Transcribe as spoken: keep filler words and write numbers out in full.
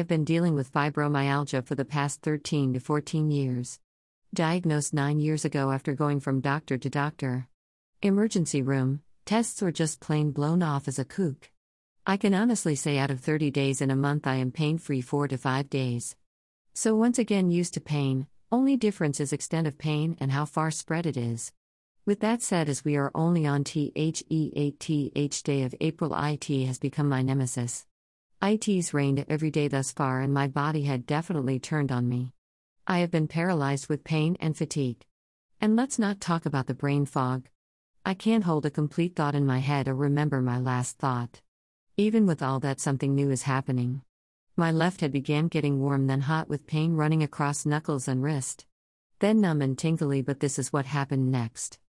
have been dealing with fibromyalgia for the past thirteen to fourteen years. Diagnosed nine years ago after going from doctor to doctor. Emergency room, tests, or just plain blown off as a kook. I can honestly say out of thirty days in a month I am pain-free four to five days. So once again used to pain, only difference is extent of pain and how far spread it is. With that said, as we are only on the eighth day of April, it has become my nemesis. It's rained every day thus far and my body had definitely turned on me. I have been paralyzed with pain and fatigue. And let's not talk about the brain fog. I can't hold a complete thought in my head or remember my last thought. Even with all that, something new is happening. My left head began getting warm, then hot, with pain running across knuckles and wrist. Then numb and tingly, but this is what happened next.